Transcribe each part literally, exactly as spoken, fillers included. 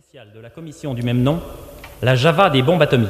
spéciale de la commission du même nom, la Java des bombes atomiques.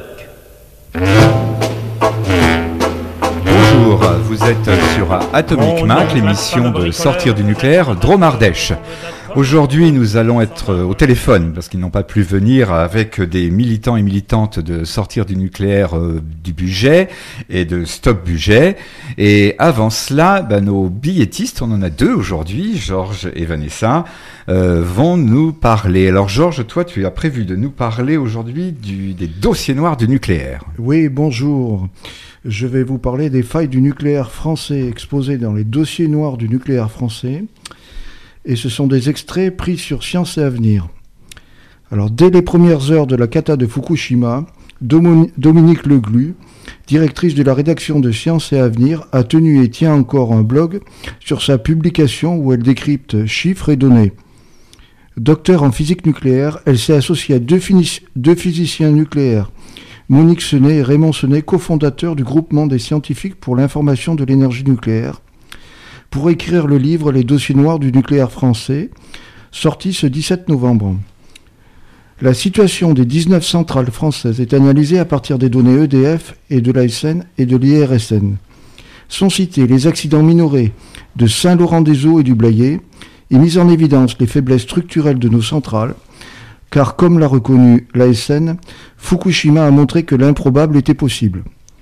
Bonjour, vous êtes sur Atomic Mac, l'émission de Sortir du nucléaire, Drôme Ardèche. Aujourd'hui, nous allons être au téléphone, parce qu'ils n'ont pas pu venir, avec des militants et militantes de Sortir du nucléaire euh, du budget et de Stop Budget. Et avant cela, ben, nos billettistes, on en a deux aujourd'hui, Georges et Vanessa, euh, vont nous parler. Alors Georges, toi, tu as prévu de nous parler aujourd'hui du, des dossiers noirs du nucléaire. Oui, bonjour. Je vais vous parler des failles du nucléaire français exposées dans les dossiers noirs du nucléaire français. Et ce sont des extraits pris sur Science et Avenir. Alors, dès les premières heures de la cata de Fukushima, Dominique Leglu, directrice de la rédaction de Science et Avenir, a tenu et tient encore un blog sur sa publication où elle décrypte chiffres et données. Docteur en physique nucléaire, elle s'est associée à deux, finis- deux physiciens nucléaires, Monique Senet et Raymond Senet, cofondateurs du groupement des scientifiques pour l'information de l'énergie nucléaire, pour écrire le livre « Les dossiers noirs du nucléaire français », sorti ce dix-sept novembre. La situation des dix-neuf centrales françaises est analysée à partir des données E D F et de l'A S N et de l'I R S N. Sont cités les accidents minorés de Saint-Laurent-des-Eaux et du Blayais, et mis en évidence les faiblesses structurelles de nos centrales, car comme l'a reconnu l'A S N, Fukushima a montré que l'improbable était possible.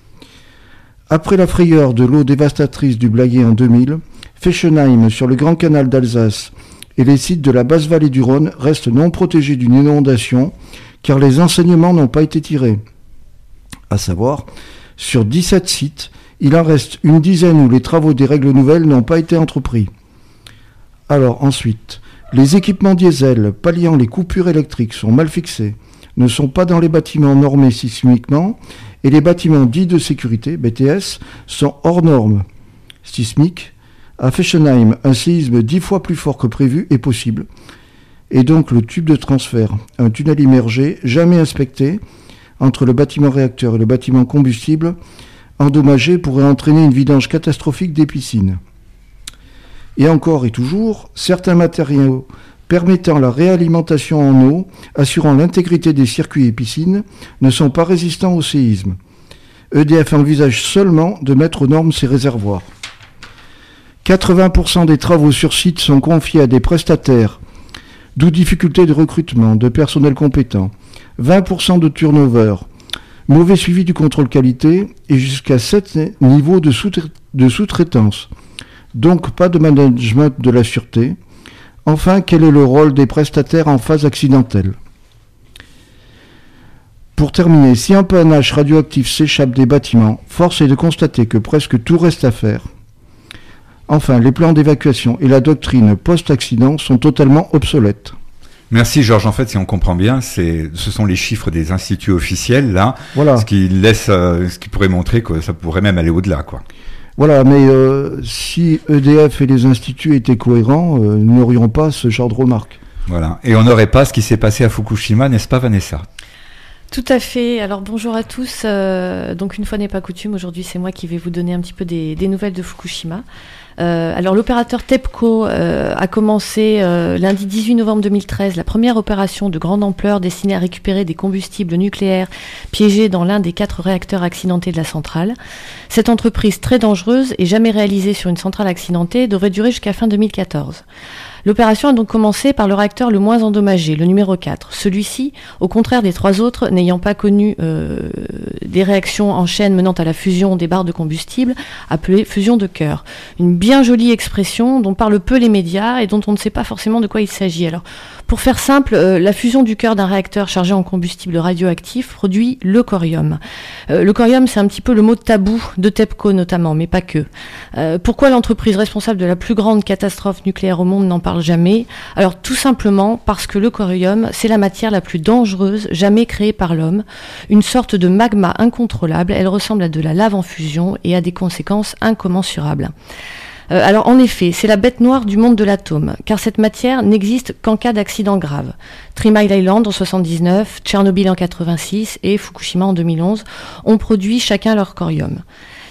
Après la frayeur de l'eau dévastatrice du Blayais en deux mille, Fessenheim, sur le Grand Canal d'Alsace, et les sites de la basse vallée du Rhône restent non protégés d'une inondation, car les enseignements n'ont pas été tirés. À savoir, sur dix-sept sites, il en reste une dizaine où les travaux des règles nouvelles n'ont pas été entrepris. Alors ensuite, les équipements diesel palliant les coupures électriques sont mal fixés, ne sont pas dans les bâtiments normés sismiquement, et les bâtiments dits de sécurité, B T S, sont hors normes sismiques. À Fessenheim, un séisme dix fois plus fort que prévu est possible. Et donc le tube de transfert, un tunnel immergé, jamais inspecté, entre le bâtiment réacteur et le bâtiment combustible, endommagé pourrait entraîner une vidange catastrophique des piscines. Et encore et toujours, certains matériaux permettant la réalimentation en eau, assurant l'intégrité des circuits et piscines, ne sont pas résistants au séisme. E D F envisage seulement de mettre aux normes ses réservoirs. quatre-vingts pour cent des travaux sur site sont confiés à des prestataires, d'où difficulté de recrutement de personnel compétent, vingt pour cent de turnover, mauvais suivi du contrôle qualité et jusqu'à sept niveaux de, sous-tra- de sous-traitance. Donc pas de management de la sûreté. Enfin, quel est le rôle des prestataires en phase accidentelle ? Pour terminer, si un panache radioactif s'échappe des bâtiments, force est de constater que presque tout reste à faire. Enfin, les plans d'évacuation et la doctrine post-accident sont totalement obsolètes. Merci Georges. En fait, si on comprend bien, c'est, ce sont les chiffres des instituts officiels, là, Voilà. ce qui laisse, euh, ce qui pourrait montrer que ça pourrait même aller au-delà, quoi. Voilà, mais euh, si E D F et les instituts étaient cohérents, euh, nous n'aurions pas ce genre de remarques. Voilà. Et on n'aurait pas ce qui s'est passé à Fukushima, n'est-ce pas Vanessa ? Tout à fait. Alors bonjour à tous. Euh, donc une fois n'est pas coutume, aujourd'hui c'est moi qui vais vous donner un petit peu des, des nouvelles de Fukushima. Euh, alors l'opérateur TEPCO euh, a commencé euh, lundi dix-huit novembre deux mille treize la première opération de grande ampleur destinée à récupérer des combustibles nucléaires piégés dans l'un des quatre réacteurs accidentés de la centrale. Cette entreprise très dangereuse et jamais réalisée sur une centrale accidentée devrait durer jusqu'à fin deux mille quatorze. L'opération a donc commencé par le réacteur le moins endommagé, le numéro quatre. Celui-ci, au contraire des trois autres, n'ayant pas connu euh, des réactions en chaîne menant à la fusion des barres de combustible, appelée fusion de cœur. Une bien jolie expression dont parlent peu les médias et dont on ne sait pas forcément de quoi il s'agit. Alors, pour faire simple, euh, la fusion du cœur d'un réacteur chargé en combustible radioactif produit le corium. Euh, le corium, c'est un petit peu le mot tabou de TEPCO notamment, mais pas que. Euh, pourquoi l'entreprise responsable de la plus grande catastrophe nucléaire au monde n'en parle jamais ? Alors tout simplement parce que le corium, c'est la matière la plus dangereuse jamais créée par l'homme. Une sorte de magma incontrôlable, elle ressemble à de la lave en fusion et a des conséquences incommensurables. Euh, alors en effet, c'est la bête noire du monde de l'atome, car cette matière n'existe qu'en cas d'accident grave. Three Mile Island en soixante-dix-neuf, Tchernobyl en quatre-vingt-six et Fukushima en deux mille onze ont produit chacun leur corium.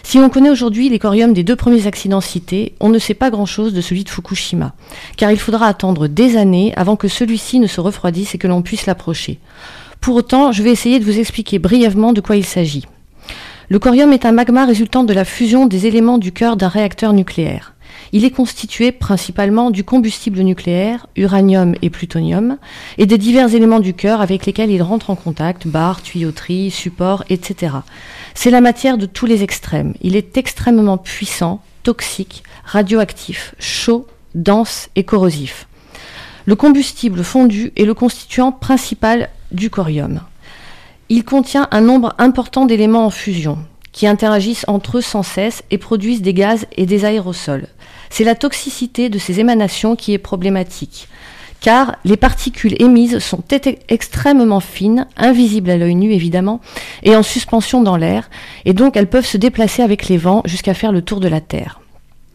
Si on connaît aujourd'hui les coriums des deux premiers accidents cités, on ne sait pas grand-chose de celui de Fukushima, car il faudra attendre des années avant que celui-ci ne se refroidisse et que l'on puisse l'approcher. Pour autant, je vais essayer de vous expliquer brièvement de quoi il s'agit. Le corium est un magma résultant de la fusion des éléments du cœur d'un réacteur nucléaire. Il est constitué principalement du combustible nucléaire, uranium et plutonium, et des divers éléments du cœur avec lesquels il rentre en contact, barres, tuyauteries, supports, et cetera. C'est la matière de tous les extrêmes. Il est extrêmement puissant, toxique, radioactif, chaud, dense et corrosif. Le combustible fondu est le constituant principal du corium. Il contient un nombre important d'éléments en fusion, qui interagissent entre eux sans cesse et produisent des gaz et des aérosols. C'est la toxicité de ces émanations qui est problématique, car les particules émises sont t- extrêmement fines, invisibles à l'œil nu évidemment, et en suspension dans l'air, et donc elles peuvent se déplacer avec les vents jusqu'à faire le tour de la Terre.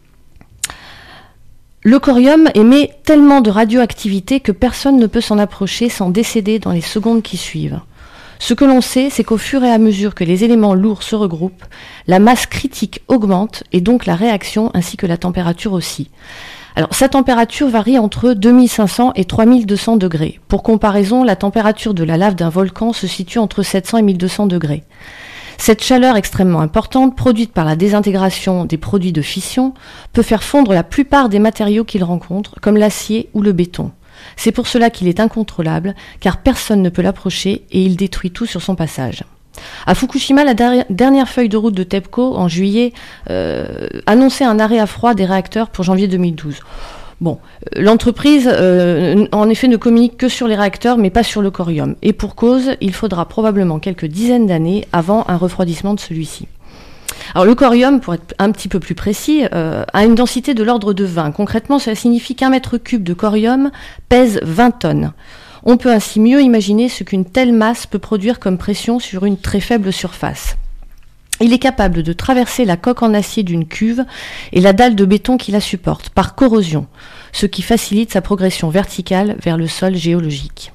Le corium émet tellement de radioactivité que personne ne peut s'en approcher sans décéder dans les secondes qui suivent. Ce que l'on sait, c'est qu'au fur et à mesure que les éléments lourds se regroupent, la masse critique augmente et donc la réaction ainsi que la température aussi. Alors, sa température varie entre deux mille cinq cents et trois mille deux cents degrés. Pour comparaison, la température de la lave d'un volcan se situe entre sept cents et mille deux cents degrés. Cette chaleur extrêmement importante, produite par la désintégration des produits de fission, peut faire fondre la plupart des matériaux qu'il rencontre, comme l'acier ou le béton. C'est pour cela qu'il est incontrôlable, car personne ne peut l'approcher et il détruit tout sur son passage. À Fukushima, la der- dernière feuille de route de TEPCO, en juillet, euh, annonçait un arrêt à froid des réacteurs pour janvier deux mille douze. Bon, euh, l'entreprise, euh, en effet, ne communique que sur les réacteurs, mais pas sur le corium. Et pour cause, il faudra probablement quelques dizaines d'années avant un refroidissement de celui-ci. Alors le corium, pour être un petit peu plus précis, euh, a une densité de l'ordre de vingt. Concrètement, cela signifie qu'un mètre cube de corium pèse vingt tonnes. On peut ainsi mieux imaginer ce qu'une telle masse peut produire comme pression sur une très faible surface. Il est capable de traverser la coque en acier d'une cuve et la dalle de béton qui la supporte, par corrosion, ce qui facilite sa progression verticale vers le sol géologique.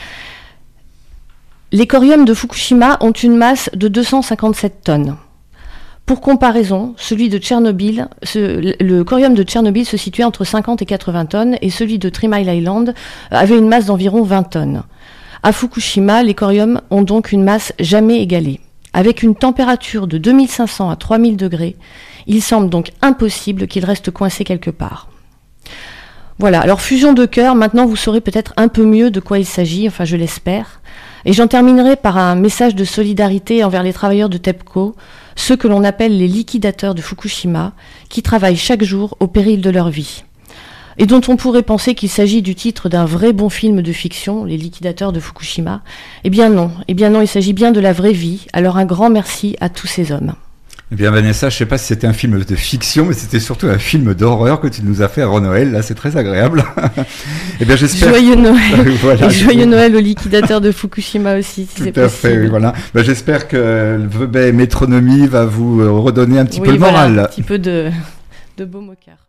Les coriums de Fukushima ont une masse de deux cent cinquante-sept tonnes. Pour comparaison, celui de Tchernobyl, ce, le corium de Tchernobyl se situait entre cinquante et quatre-vingts tonnes et celui de Three Mile Island avait une masse d'environ vingt tonnes. À Fukushima, les coriums ont donc une masse jamais égalée. Avec une température de deux mille cinq cents à trois mille degrés, il semble donc impossible qu'il reste coincé quelque part. Voilà, alors fusion de cœur, maintenant vous saurez peut-être un peu mieux de quoi il s'agit, enfin je l'espère. Et j'en terminerai par un message de solidarité envers les travailleurs de TEPCO, ceux que l'on appelle les liquidateurs de Fukushima, qui travaillent chaque jour au péril de leur vie. Et dont on pourrait penser qu'il s'agit du titre d'un vrai bon film de fiction, Les liquidateurs de Fukushima. Eh bien non, eh bien non, il s'agit bien de la vraie vie. Alors un grand merci à tous ces hommes. Eh bien Vanessa, je ne sais pas si c'était un film de fiction, mais c'était surtout un film d'horreur que tu nous as fait à Noël. Là, c'est très agréable. Eh bien, j'espère. Joyeux Noël. Voilà, et joyeux Noël aux liquidateurs de Fukushima aussi, si tout c'est à possible. fait, oui, voilà. Ben, j'espère que le Vebey Métronomie va vous redonner un petit oui, peu le voilà, moral. Un petit peu de, de baume au cœur.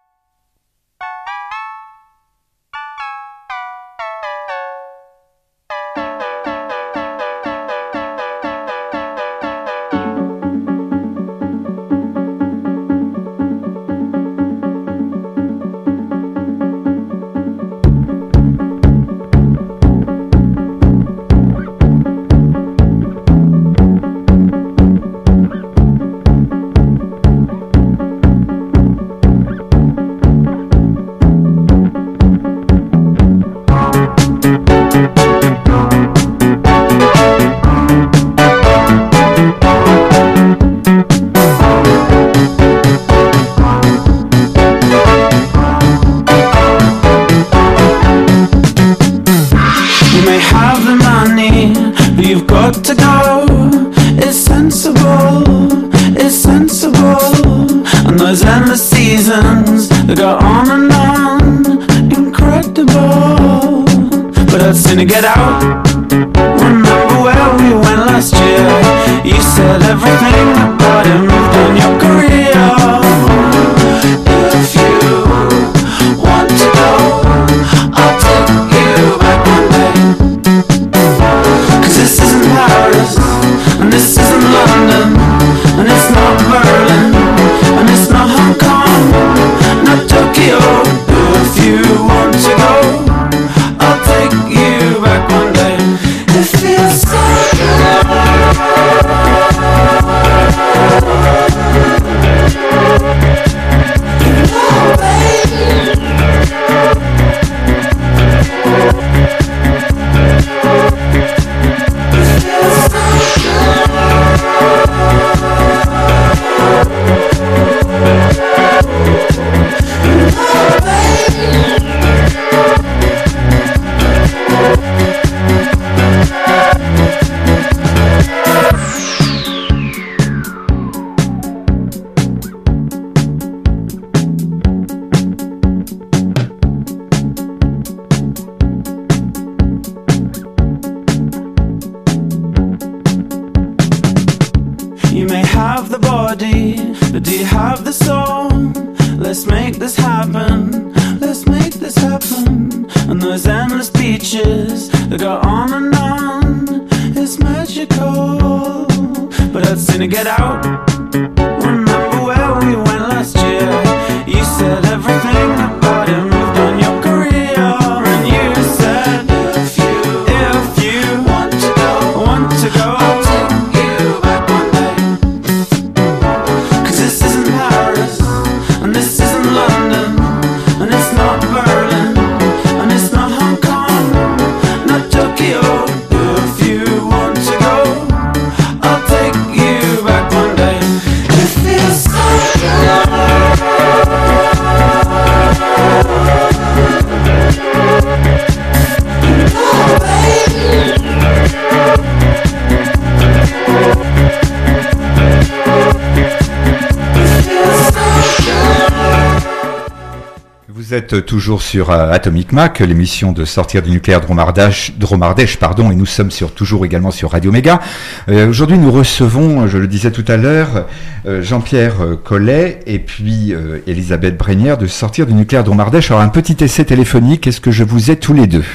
To get out, remember where we went last year. You said everything about it moved on your career. If you want to go, I'll take you back one day. Cause this isn't Paris, and this isn't London, and it's not Berlin. have the body, but do you have the soul? Let's make this happen, let's make this happen. And those endless beaches that go on and on, it's magical. But I'd sooner get out. Remember where we went last year? You said everything about it moved on your career. And you said if you, if you want to go, want to go, I'll take you back one day. Cause this isn't Paris, and this isn't London, and it's not Berlin, and it's not Hong Kong, not Tokyo. If you want to go, I'll take you back one day. It feels so good. Oh, baby. It feels so good. Vous êtes toujours sur euh, Atomic Mac, l'émission de sortir du nucléaire Dromardèche, Dromardèche, pardon, et nous sommes sur, toujours également sur Radio Méga. Euh, aujourd'hui, nous recevons, je le disais tout à l'heure, euh, Jean-Pierre euh, Collet et puis euh, Elisabeth Brénière de sortir du nucléaire Dromardèche. Alors, un petit essai téléphonique, est-ce que je vous ai tous les deux?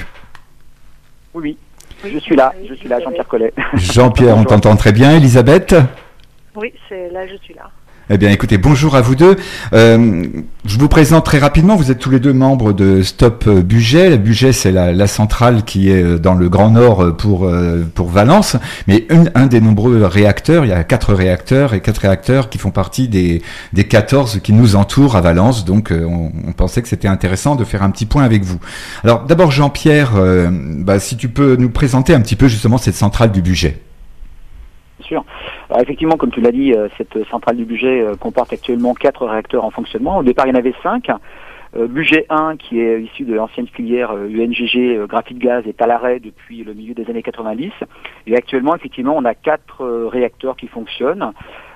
Oui, oui, je suis là, je suis là, Jean-Pierre Collet. Jean-Pierre, on t'entend très bien. Elisabeth? Oui, c'est là, je suis là. Eh bien, écoutez, bonjour à vous deux. Euh, je vous présente très rapidement. Vous êtes tous les deux membres de Stop Bugey. La Bugey, c'est la, la centrale qui est dans le Grand Nord pour pour Valence, mais une, un des nombreux réacteurs. Il y a quatre réacteurs et quatre réacteurs qui font partie des des quatorze qui nous entourent à Valence. Donc, on, on pensait que c'était intéressant de faire un petit point avec vous. Alors, d'abord, Jean-Pierre, euh, bah, si tu peux nous présenter un petit peu justement cette centrale du Bugey. Bien sûr. Alors effectivement, comme tu l'as dit, euh, cette centrale du Bugey euh, comporte actuellement quatre réacteurs en fonctionnement. Au départ, il y en avait cinq. Euh, Bugey un, qui est issu de l'ancienne filière euh, U N G G, euh, graphite gaz, est à l'arrêt depuis le milieu des années quatre-vingt-dix. Et actuellement, effectivement, on a quatre euh, réacteurs qui fonctionnent,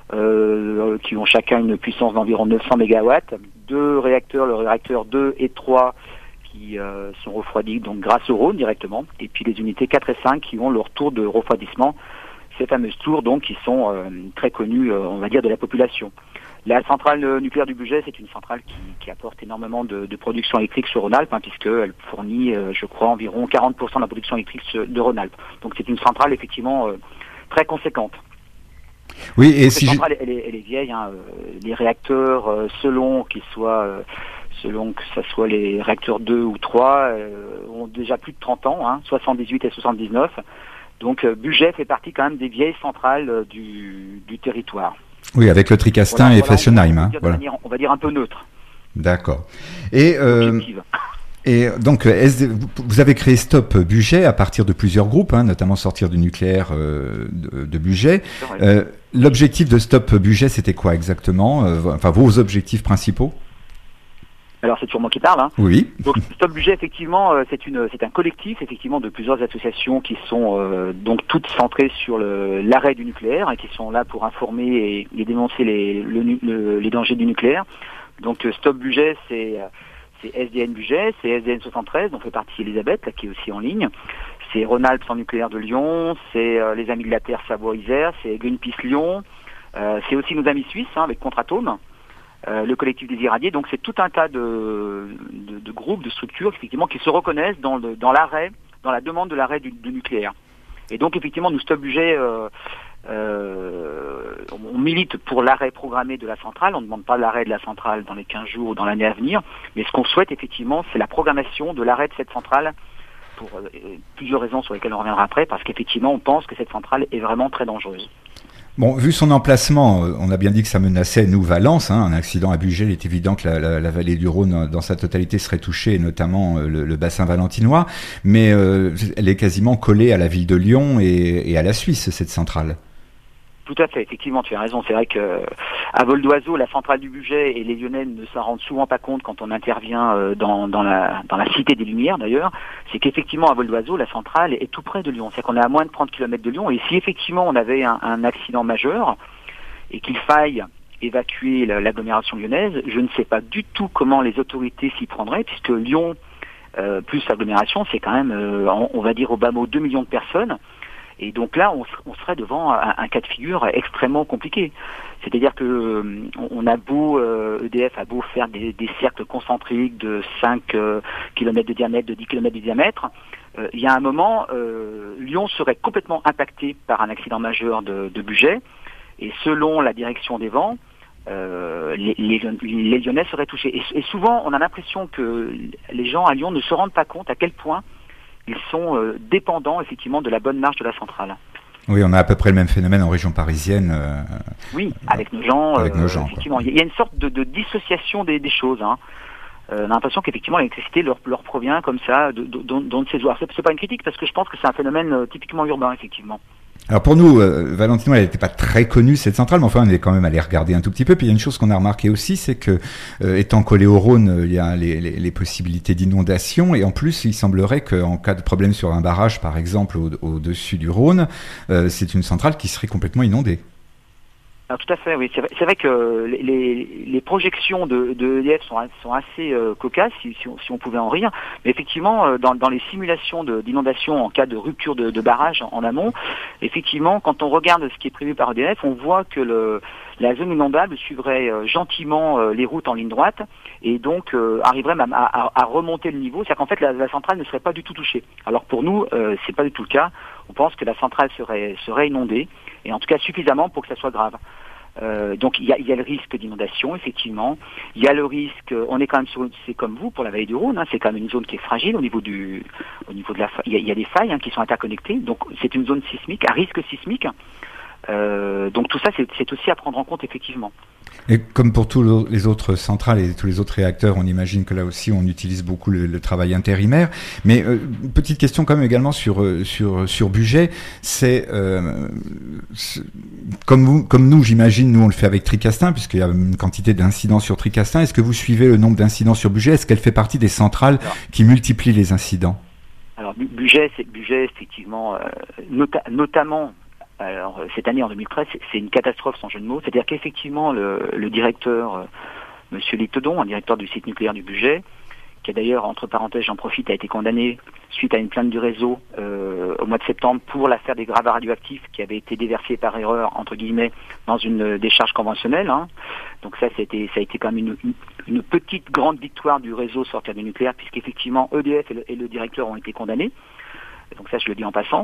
euh, qui ont chacun une puissance d'environ neuf cents mégawatts. Deux réacteurs, le réacteur deux et trois, qui euh, sont refroidis donc grâce au Rhône directement. Et puis les unités quatre et cinq qui ont leur tour de refroidissement. Ces fameuses tours donc qui sont euh, très connues, euh, on va dire, de la population. La centrale euh, nucléaire du Bugey, c'est une centrale qui, qui apporte énormément de, de production électrique sur Rhône-Alpes, hein, puisqu'elle fournit, euh, je crois, environ quarante pour cent de la production électrique de Rhône-Alpes. Donc c'est une centrale effectivement euh, très conséquente. Oui, et donc, si cette je... centrale, elle est, elle est vieille. Hein, euh, les réacteurs, euh, selon qu'ils soient, euh, selon que ce soit les réacteurs deux ou trois, euh, ont déjà plus de trente ans, hein, soixante-dix-huit et soixante-dix-neuf. Donc euh, Bugey fait partie quand même des vieilles centrales euh, du, du territoire. Oui, avec le Tricastin voilà, et voilà, Fessenheim. on, Hein, on, voilà. manière, on va dire un peu neutre. D'accord. Et, euh, et donc, S D, vous avez créé Stop Bugey à partir de plusieurs groupes, hein, notamment sortir du nucléaire euh, de, de Bugey. Euh, L'objectif de Stop Bugey, c'était quoi exactement? euh, Enfin, vos objectifs principaux? Alors c'est toujours moi qui parle. Hein. Oui. Donc Stop Bugey, effectivement, euh, c'est une, c'est un collectif effectivement de plusieurs associations qui sont euh, donc toutes centrées sur le, l'arrêt du nucléaire et qui sont là pour informer et, et dénoncer les, le, le, les dangers du nucléaire. Donc euh, Stop Bugey, c'est, c'est S D N Bugey, c'est S D N soixante-treize, dont fait partie Elisabeth, là, qui est aussi en ligne. C'est Rhône-Alpes sans nucléaire de Lyon, c'est euh, les Amis de la Terre Savoie-Isère, c'est Greenpeace Lyon, euh, c'est aussi nos amis suisses hein, avec Contratome. Euh, le collectif des irradiés, donc c'est tout un tas de, de, de groupes, de structures effectivement qui se reconnaissent dans, le, dans l'arrêt, dans la demande de l'arrêt du, du nucléaire. Et donc effectivement nous Stop Bugey, euh, euh, on milite pour l'arrêt programmé de la centrale, on ne demande pas l'arrêt de la centrale dans les quinze jours ou dans l'année à venir, mais ce qu'on souhaite effectivement c'est la programmation de l'arrêt de cette centrale pour euh, plusieurs raisons sur lesquelles on reviendra après, parce qu'effectivement on pense que cette centrale est vraiment très dangereuse. Bon, vu son emplacement, on a bien dit que ça menaçait, nous, Valence. Hein, un accident à Bugey, il est évident que la, la, la vallée du Rhône, dans sa totalité, serait touchée, et notamment le, le bassin valentinois. Mais euh, elle est quasiment collée à la ville de Lyon et, et à la Suisse, cette centrale. Tout à fait, effectivement, tu as raison. C'est vrai que à vol d'oiseau, la centrale du Bugey et les Lyonnais ne s'en rendent souvent pas compte quand on intervient dans, dans, la, dans la Cité des Lumières, d'ailleurs. C'est qu'effectivement, à vol d'oiseau, la centrale est tout près de Lyon. C'est-à-dire qu'on est à moins de trente kilomètres de Lyon. Et si effectivement on avait un, un accident majeur et qu'il faille évacuer l'agglomération lyonnaise, je ne sais pas du tout comment les autorités s'y prendraient, puisque Lyon euh, plus l'agglomération, c'est quand même, euh, on, on va dire au bas mot, deux millions de personnes. Et donc là, on, on serait devant un, un cas de figure extrêmement compliqué. C'est-à-dire que euh, on a beau, euh, E D F a beau faire des, des cercles concentriques de cinq euh, kilomètres de diamètre, de dix kilomètres de diamètre, euh, il y a un moment, euh, Lyon serait complètement impacté par un accident majeur de, de budget, et selon la direction des vents, euh, les, les, les Lyonnais seraient touchés. Et, et souvent, on a l'impression que les gens à Lyon ne se rendent pas compte à quel point ils sont euh, dépendants effectivement de la bonne marche de la centrale. Oui, on a à peu près le même phénomène en région parisienne. Euh, oui, avec nos gens. Avec euh, nos gens, effectivement, il y a une sorte de, de dissociation des, des choses. Hein. Euh, on a l'impression qu'effectivement l'électricité leur, leur provient comme ça de, de, de, de ces eaux. C'est, c'est pas une critique parce que je pense que c'est un phénomène euh, typiquement urbain, effectivement. Alors pour nous, euh, Valentino, elle n'était pas très connue cette centrale, mais enfin on est quand même allé regarder un tout petit peu. Puis il y a une chose qu'on a remarqué aussi, c'est que euh, étant collé au Rhône, euh, il y a les, les, les possibilités d'inondation, et en plus il semblerait qu'en cas de problème sur un barrage, par exemple au, au-dessus du Rhône, euh, c'est une centrale qui serait complètement inondée. Alors, tout à fait, oui. C'est vrai, c'est vrai que les, les, les projections de, de E D F sont, sont assez euh, cocasses, si, si, on, si on pouvait en rire. Mais effectivement, euh, dans, dans les simulations de, d'inondation en cas de rupture de, de barrage en, en amont, effectivement, quand on regarde ce qui est prévu par E D F, on voit que le, la zone inondable suivrait euh, gentiment euh, les routes en ligne droite et donc euh, arriverait même à, à, à remonter le niveau. C'est-à-dire qu'en fait, la, la centrale ne serait pas du tout touchée. Alors pour nous, euh, c'est pas du tout le cas. On pense que la centrale serait, serait inondée, et en tout cas suffisamment pour que ça soit grave. Euh, donc il y a, il y a le risque d'inondation, effectivement. Il y a le risque, on est quand même sur, c'est comme vous pour la vallée du Rhône, hein, c'est quand même une zone qui est fragile au niveau du, au niveau de la, il y a, il y a des failles hein, qui sont interconnectées. Donc c'est une zone sismique, à risque sismique. Euh, donc tout ça, c'est, c'est aussi à prendre en compte, effectivement. Et comme pour tous les autres centrales et tous les autres réacteurs, on imagine que là aussi on utilise beaucoup le, le travail intérimaire. Mais euh, petite question quand même également sur sur sur budget, c'est, euh, c'est comme vous, comme nous, j'imagine, nous on le fait avec Tricastin puisqu'il y a une quantité d'incidents sur Tricastin. Est-ce que vous suivez le nombre d'incidents sur budget? Est-ce qu'elle fait partie des centrales alors, qui multiplient les incidents? Alors budget, c'est budget effectivement, euh, nota- notamment. Alors cette année en deux mille treize, c'est une catastrophe sans jeu de mots. C'est-à-dire qu'effectivement le, le directeur, euh, Monsieur Litedon, un directeur du site nucléaire du budget, qui a d'ailleurs, entre parenthèses, j'en profite, a été condamné suite à une plainte du réseau euh, au mois de septembre pour l'affaire des gravats radioactifs qui avaient été déversés par erreur, entre guillemets, dans une décharge conventionnelle. Hein. Donc ça, c'était, ça a été quand même une, une, une petite grande victoire du réseau sortir du nucléaire, puisqu'effectivement E D F et le, et le directeur ont été condamnés. Donc ça, je le dis en passant.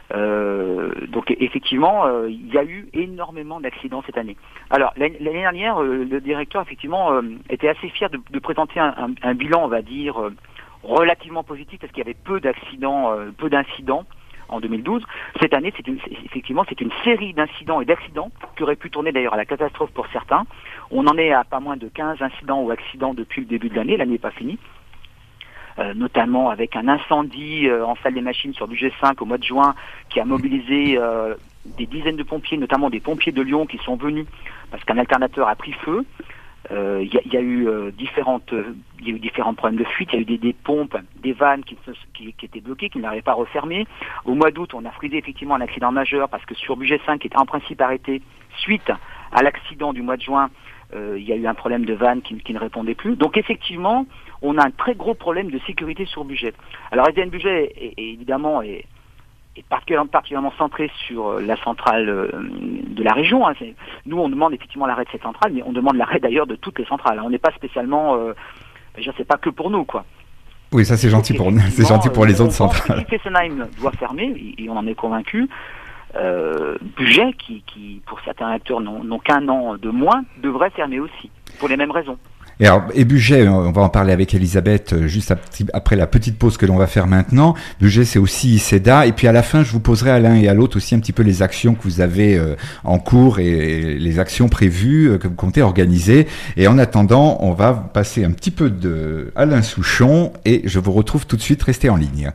Euh, donc effectivement, euh, il y a eu énormément d'accidents cette année. Alors l'année, l'année dernière, euh, le directeur effectivement euh, était assez fier de, de présenter un, un, un bilan, on va dire, euh, relativement positif parce qu'il y avait peu d'accidents, euh, peu d'incidents en deux mille douze. Cette année, c'est une, effectivement, c'est une série d'incidents et d'accidents qui auraient pu tourner d'ailleurs à la catastrophe pour certains. On en est à pas moins de quinze incidents ou accidents depuis le début de l'année. L'année n'est pas finie. Euh, notamment avec un incendie euh, en salle des machines sur budget cinq au mois de juin qui a mobilisé euh, des dizaines de pompiers, notamment des pompiers de Lyon qui sont venus parce qu'un alternateur a pris feu. Il euh, y, y a eu euh, différentes, euh, y a eu différents problèmes de fuite. Il y a eu des, des pompes, des vannes qui, qui, qui étaient bloquées, qui n'arrivaient pas à refermer. Au mois d'août, on a frisé effectivement un accident majeur parce que sur budget cinq, qui était en principe arrêté suite à l'accident du mois de juin, il euh, y a eu un problème de vanne qui, qui ne répondait plus. Donc effectivement, on a un très gros problème de sécurité sur budget. Alors S D N Budget, est, est, évidemment, est, est particulièrement, particulièrement centré sur la centrale euh, de la région. Hein. C'est, nous, on demande effectivement l'arrêt de cette centrale, mais on demande l'arrêt d'ailleurs de toutes les centrales. On n'est pas spécialement... Euh, je sais pas que pour nous, quoi. Oui, ça c'est gentil pour nous, c'est gentil pour les euh, autres centrales. Fessenheim doit fermer, et on en est convaincu. Euh, budget qui, qui, pour certains acteurs, n'ont, n'ont qu'un an de moins, devrait fermer aussi, pour les mêmes raisons. Et, alors, et budget, on va en parler avec Elisabeth juste après la petite pause que l'on va faire maintenant. Budget, c'est aussi I C E D A. Et puis à la fin, je vous poserai à l'un et à l'autre aussi un petit peu les actions que vous avez euh, en cours et les actions prévues euh, que vous comptez organiser. Et en attendant, on va passer un petit peu de Alain Souchon et je vous retrouve tout de suite. Restez en ligne.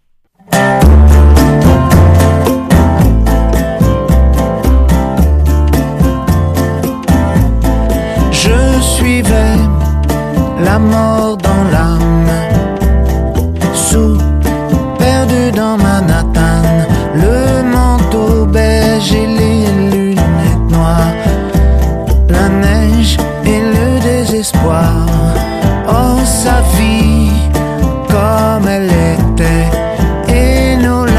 Suivais la mort dans l'âme, sous, perdu dans Manhattan, le manteau beige et les lunettes noires, la neige et le désespoir. Oh, sa vie comme elle était, et nos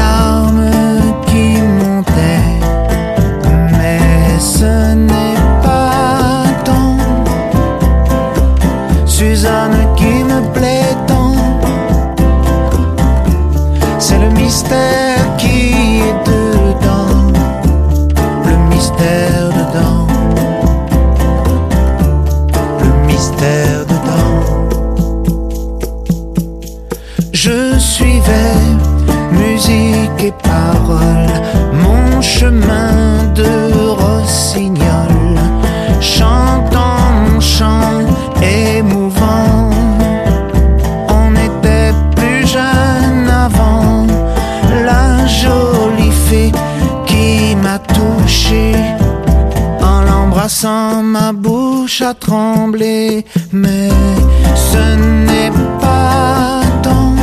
musique et paroles, mon chemin de rossignol, chantant mon chant émouvant. On était plus jeunes avant, la jolie fée qui m'a touché. En l'embrassant, ma bouche a tremblé, mais ce n'est pas tant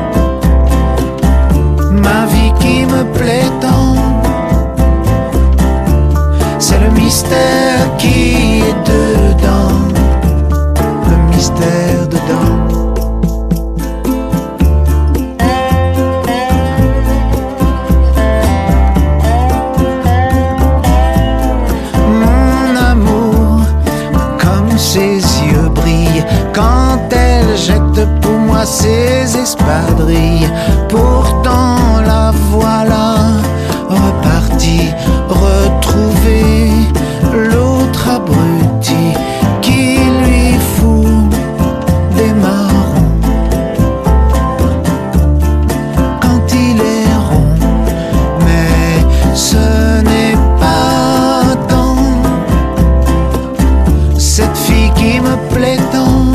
ma vie qui me plaît tant. C'est le mystère qui est dedans, le mystère dedans. Ses yeux brillent quand elle jette pour moi ses espadrilles. Pourtant la voilà repartie, retrouvée, l'autre abruti qui lui fout des marrons quand il est rond. Mais ce n'est pas tant cette fille qui me plaît tant,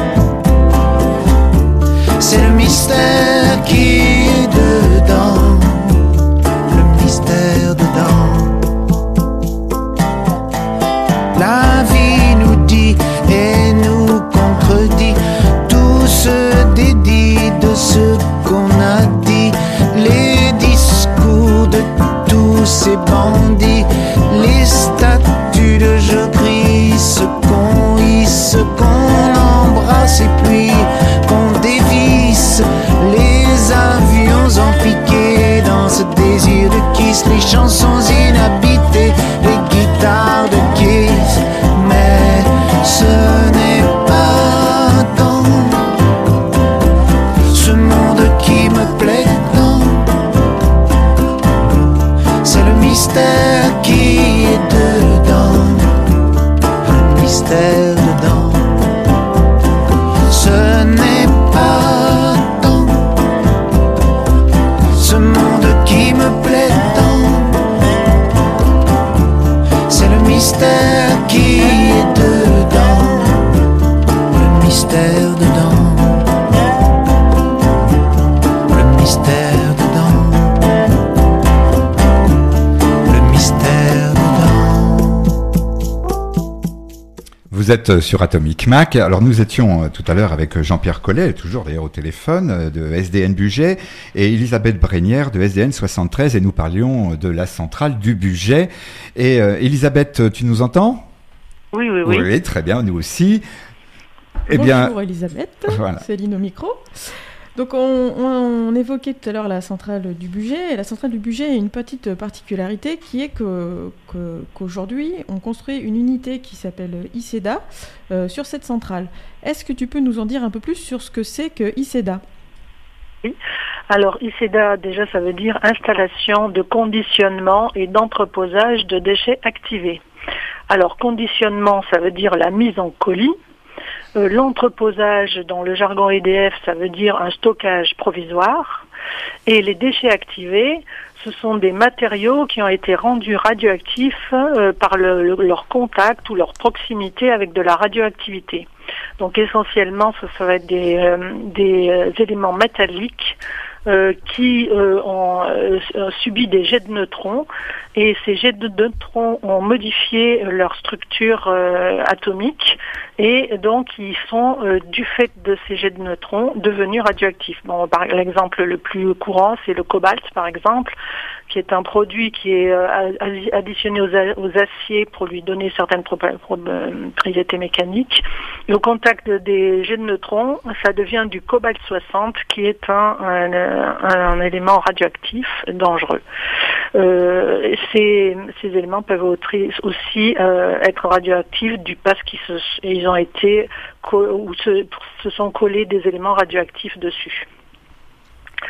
c'est le mystère qui est dedans, le mystère dedans. La vie nous dit et nous contredit, tout se dédie de ce qu'on a dit, les discours de tous ces bandits, les statues de Jocrisse, ce qu'on hisse, ce qu'on embrasse et puis qu'on dévisse, les avions en piqué dans ce désir de kiss, les chansons inhabitées, les guitares de Kiss. Mais ce n'est pas tant ce monde qui me plaît tant, c'est le mystère qui est dedans, le mystère dedans. Ce n'est pas tant ce monde qui me plaît tant, c'est le mystère qui est dedans, le mystère dedans, le mystère dedans, le mystère dedans. Vous êtes sur Atomic Mac. Alors nous étions tout à l'heure avec Jean-Pierre Collet, toujours d'ailleurs au téléphone, de S D N Bugey, et Elisabeth Brénière de S D N soixante-treize, et nous parlions de la centrale du Bugey. Et euh, Elisabeth, tu nous entends ? Oui, oui, oui. Oui, très bien, nous aussi. Eh Bonjour bien, Elisabeth, voilà. Céline au micro. Donc on, on, on évoquait tout à l'heure la centrale du Bugey, et la centrale du Bugey a une petite particularité qui est que, que, qu'aujourd'hui on construit une unité qui s'appelle ICEDA euh, sur cette centrale. Est-ce que tu peux nous en dire un peu plus sur ce que c'est que ICEDA ? Oui. Alors ICEDA, déjà ça veut dire installation de conditionnement et d'entreposage de déchets activés. Alors conditionnement, ça veut dire la mise en colis. Euh, l'entreposage, dans le jargon E D F, ça veut dire un stockage provisoire. Et les déchets activés, ce sont des matériaux qui ont été rendus radioactifs euh, par le, le, leur contact ou leur proximité avec de la radioactivité. Donc essentiellement, ça, ça va être des, euh, des euh, éléments métalliques euh, qui euh, ont euh, subi des jets de neutrons, et ces jets de neutrons ont modifié leur structure euh, atomique, et donc ils sont, euh, du fait de ces jets de neutrons, devenus radioactifs. Bon, par l'exemple le plus courant, c'est le cobalt, par exemple, qui est un produit qui est euh, additionné aux, a- aux aciers pour lui donner certaines propriétés mécaniques. Et au contact des jets de neutrons, ça devient du cobalt soixante, qui est un, un, un élément radioactif dangereux. Euh, ces, ces éléments peuvent aussi euh, être radioactifs du parce qu'ils se, ils ont été co- ou se, se sont collés des éléments radioactifs dessus.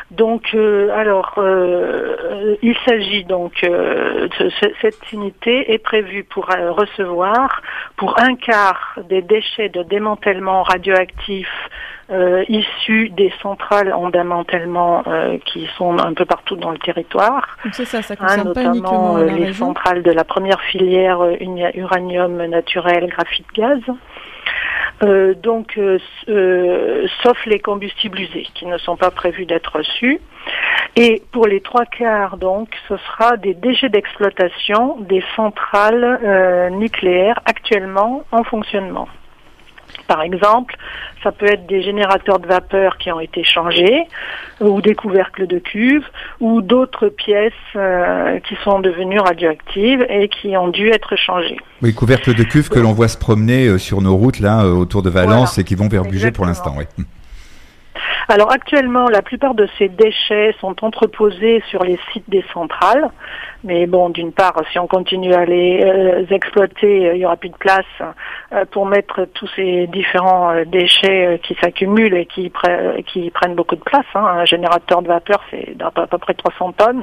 Donc, euh, alors, euh, il s'agit donc, euh, de, cette unité est prévue pour euh, recevoir pour un quart des déchets de démantèlement radioactif euh, issus des centrales en démantèlement euh, qui sont un peu partout dans le territoire. Donc c'est ça, ça concerne hein, pas notamment uniquement euh, la les région. centrales de la première filière euh, uranium naturel, graphite, gaz. Euh, donc, euh, euh, sauf les combustibles usés qui ne sont pas prévus d'être reçus. Et pour les trois quarts, donc, ce sera des déchets d'exploitation des centrales euh, nucléaires actuellement en fonctionnement. Par exemple, ça peut être des générateurs de vapeur qui ont été changés, ou des couvercles de cuve, ou d'autres pièces euh, qui sont devenues radioactives et qui ont dû être changées. Oui, couvercles de cuve que l'on voit se promener euh, sur nos routes là euh, autour de Valence Voilà. et qui vont vers Bugey pour Exactement. l'instant. Oui. Alors actuellement, la plupart de ces déchets sont entreposés sur les sites des centrales. Mais bon, d'une part, si on continue à les euh, exploiter, euh, il n'y aura plus de place euh, pour mettre tous ces différents euh, déchets euh, qui s'accumulent et qui, pre- qui prennent beaucoup de place. Hein. Un générateur de vapeur, c'est d'à peu, à peu près trois cents tonnes.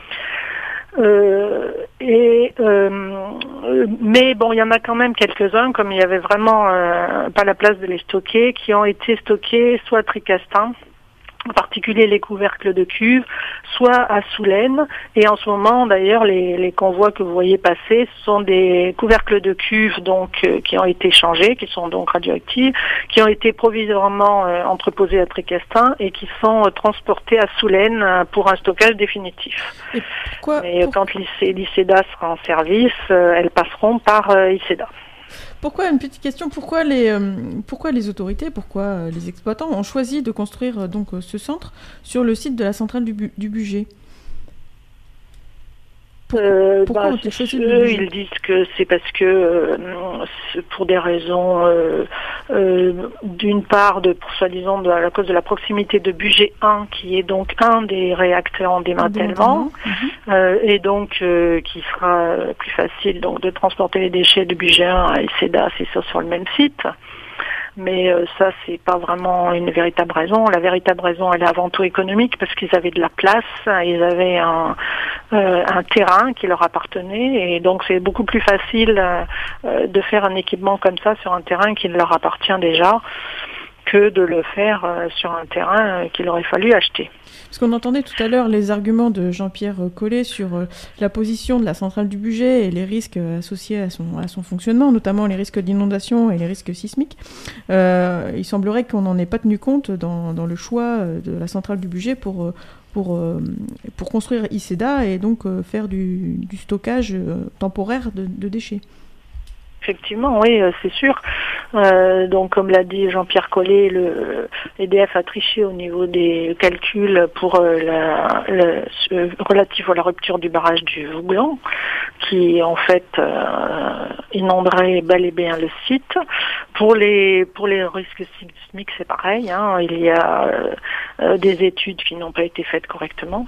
Euh, et euh, mais bon, il y en a quand même quelques-uns, comme il y avait vraiment euh, pas la place de les stocker, qui ont été stockés soit à Tricastin, en particulier les couvercles de cuve, soit à Soulaine. Et en ce moment, d'ailleurs, les, les convois que vous voyez passer sont des couvercles de cuve donc euh, qui ont été changés, qui sont donc radioactifs, qui ont été provisoirement euh, entreposés à Tricastin et qui sont euh, transportés à Soulaine euh, pour un stockage définitif. Et pourquoi, Et euh, pour- quand l'I C E D A sera en service, euh, elles passeront par euh, I C E D A. Pourquoi, une petite question, pourquoi les, euh, pourquoi les autorités, pourquoi euh, les exploitants ont choisi de construire euh, donc euh, ce centre sur le site de la centrale du, Bu- du Bugey? Euh, pourquoi bah, ont-ils choisi eux, le budget ils disent que c'est parce que euh, c'est pour des raisons euh, euh, d'une part de pour soi-disant de, à cause de la proximité de Bugey un qui est donc un des réacteurs en démantèlement Mhm. euh, et donc euh, qui sera euh, plus facile donc de transporter les déchets de Bugey un à I C E D A, c'est ça sur le même site. Mais euh, ça, c'est pas vraiment une véritable raison. La véritable raison, elle est avant tout économique parce qu'ils avaient de la place, ils avaient un, euh, un terrain qui leur appartenait et donc c'est beaucoup plus facile euh, de faire un équipement comme ça sur un terrain qui leur appartient déjà que de le faire euh, sur un terrain euh, qu'il aurait fallu acheter. Parce qu'on entendait tout à l'heure les arguments de Jean-Pierre Collet sur euh, la position de la centrale du Bugey et les risques euh, associés à son, à son fonctionnement, notamment les risques d'inondation et les risques sismiques. Euh, il semblerait qu'on n'en ait pas tenu compte dans, dans le choix euh, de la centrale du Bugey pour, euh, pour, euh, pour construire I C E D A et donc euh, faire du, du stockage euh, temporaire de, de déchets. Effectivement, oui, euh, c'est sûr. Euh, donc, comme l'a dit Jean-Pierre Collet, le l'E D F a triché au niveau des calculs pour euh, la, le, ce- relatif à la rupture du barrage du Vouglans, qui en fait euh, inonderait bel et bien le site. Pour les pour les risques sismiques, c'est pareil. Hein, il y a euh, euh, des études qui n'ont pas été faites correctement.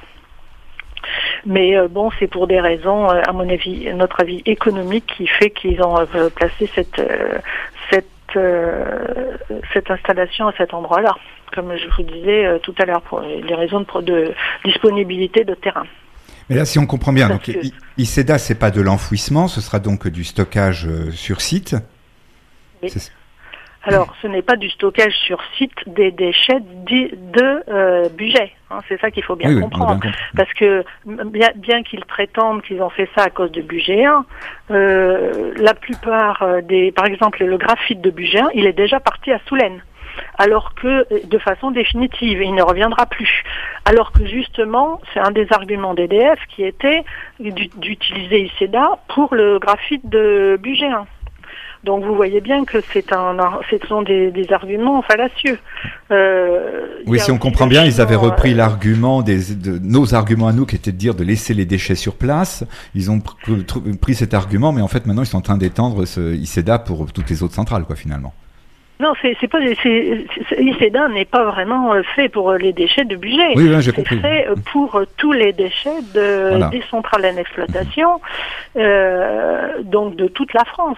Mais euh, bon, c'est pour des raisons, euh, à mon avis, notre avis économique, qui fait qu'ils ont euh, placé cette euh, cette euh, cette installation à cet endroit-là, comme je vous disais euh, tout à l'heure, pour les raisons de, pro- de disponibilité de terrain. Mais là, si on comprend bien, Parce donc que- I- ICEDA, c'est pas de l'enfouissement, ce sera donc du stockage euh, sur site. Oui. C'est- Alors, ce n'est pas du stockage sur site des déchets di- de euh, Bugey. Hein, c'est ça qu'il faut bien Oui, oui, on a comprendre. bien compris. Parce que m- bien, bien qu'ils prétendent qu'ils ont fait ça à cause de Bugey un, euh, la plupart euh, des, par exemple, le graphite de Bugey un, il est déjà parti à Soulaine. Alors que, euh, de façon définitive, il ne reviendra plus. Alors que justement, c'est un des arguments d'E D F qui était d'u- d'utiliser I C E D A pour le graphite de Bugey un. Donc vous voyez bien que c'est un, ce sont des, des arguments fallacieux. Euh, il Oui, y a si on aussi comprend le bien, ils avaient Chinois, repris euh, l'argument des, de nos arguments à nous, qui était de dire de laisser les déchets sur place. Ils ont pr- tr- pris cet argument, mais en fait, maintenant, ils sont en train d'étendre ce ICEDA pour toutes les autres centrales, quoi, finalement. Non, c'est c'est pas c'est- c'est- I C E D A n'est pas vraiment euh, fait pour euh, les déchets de Bugey. Oui, oui, j'ai C'est compris. fait euh, pour euh, tous les déchets de Voilà. des centrales en exploitation, euh, donc de toute la France.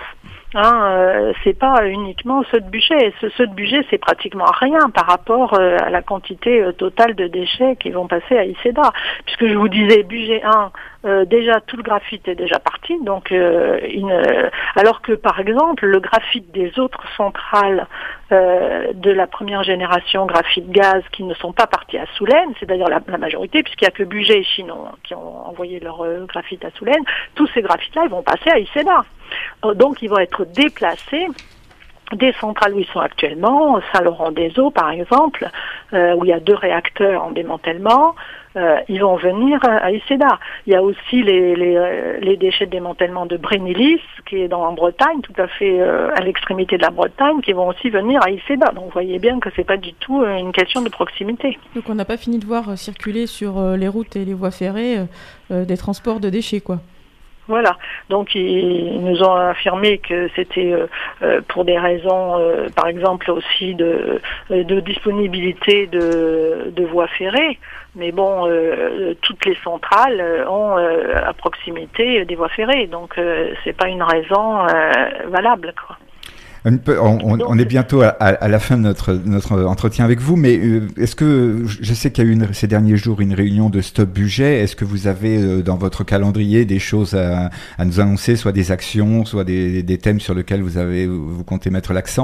Hein, euh, c'est pas uniquement ceux de budget. Ce, ceux de budget, c'est pratiquement rien par rapport euh, à la quantité euh, totale de déchets qui vont passer à ICEDA. Puisque je vous disais, budget un, euh, déjà tout le graphite est déjà parti. Donc, euh, une, euh, alors que par exemple, le graphite des autres centrales euh, de la première génération graphite gaz qui ne sont pas partis à Soulaine, c'est d'ailleurs la, la majorité, puisqu'il n'y a que budget et Chine ont, qui ont envoyé leur euh, graphite à Soulaine, tous ces graphites-là, ils vont passer à ICEDA. Donc, ils vont être déplacés des centrales où ils sont actuellement, Saint-Laurent-des-Eaux par exemple, euh, où il y a deux réacteurs en démantèlement, euh, ils vont venir à ICEDA. Il y a aussi les, les, les déchets de démantèlement de Brénilis, qui est dans en Bretagne, tout à fait euh, à l'extrémité de la Bretagne, qui vont aussi venir à ICEDA. Donc vous voyez bien que c'est pas du tout une question de proximité. Donc on n'a pas fini de voir circuler sur les routes et les voies ferrées euh, des transports de déchets, quoi. Voilà, donc ils nous ont affirmé que c'était euh, pour des raisons, euh, par exemple aussi de, de disponibilité de, de voies ferrées, mais bon, euh, toutes les centrales ont euh, à proximité des voies ferrées, donc euh, c'est pas une raison euh, valable, quoi. On, peut, on, on, on est bientôt à, à la fin de notre, notre entretien avec vous, mais euh, est-ce que, je sais qu'il y a eu une, ces derniers jours une réunion de Stop Budget, est-ce que vous avez euh, dans votre calendrier des choses à, à nous annoncer, soit des actions, soit des, des thèmes sur lesquels vous, avez, vous comptez mettre l'accent ?